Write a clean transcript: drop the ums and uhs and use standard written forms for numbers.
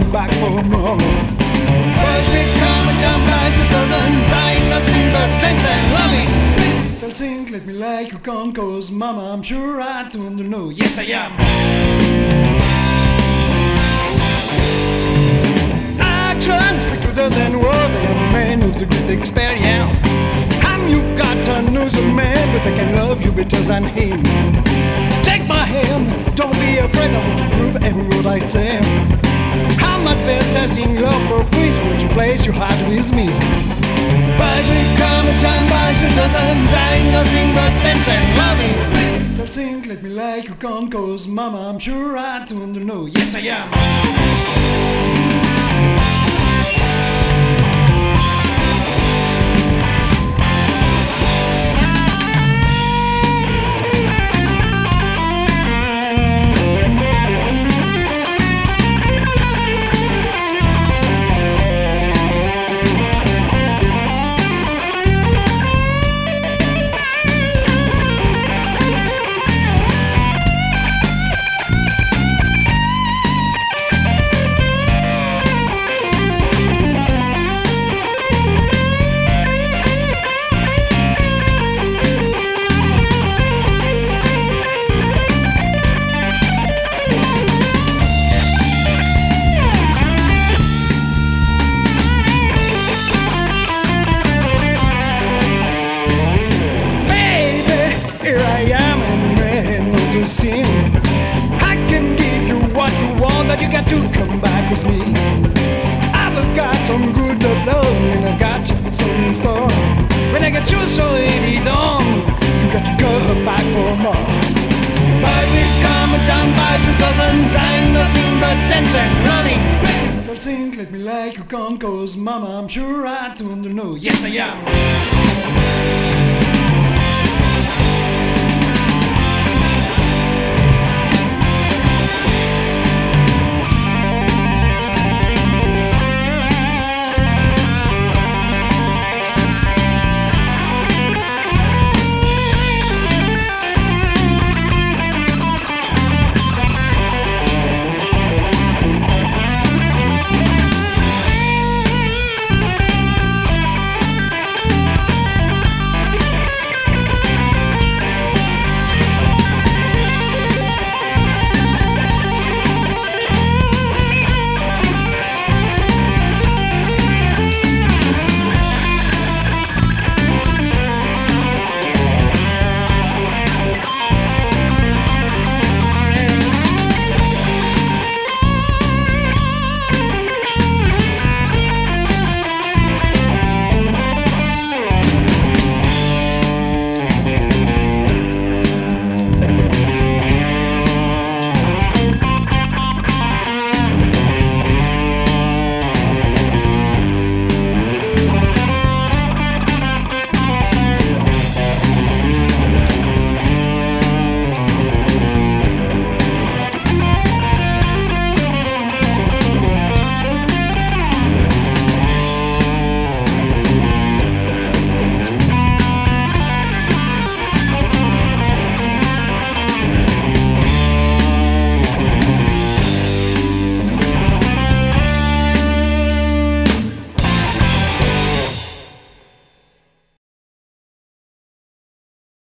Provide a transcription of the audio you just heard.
come back for more. Boys will come and jump by the dozens, I ain't nothing but dance and loving. Don't think, let me like you gone, cause mama, I'm sure I don't know. Yes, I am. Action, quicker doesn't words, I am a man with a great experience. You've got to know the man, but I can love you better than him. Take my hand, don't be afraid, I want to prove every word I say. I'm advertising love for free, so won't you place your heart with me? Boys will come and time by the dozens, I ain't nothing but dance and loving. Don't think, let me like you gone, cause mama, I'm sure I don't know. Yes, I am. Sin. I can give you what you want, but you got to come back with me. I've got some good love, and I got some in store. When I get you so easy done, you got to go back for more. But we come down by the dozens, I'm nothing but dance and running. Don't think, let me like you gone, cause mama, I'm sure I don't know. Yes, I am.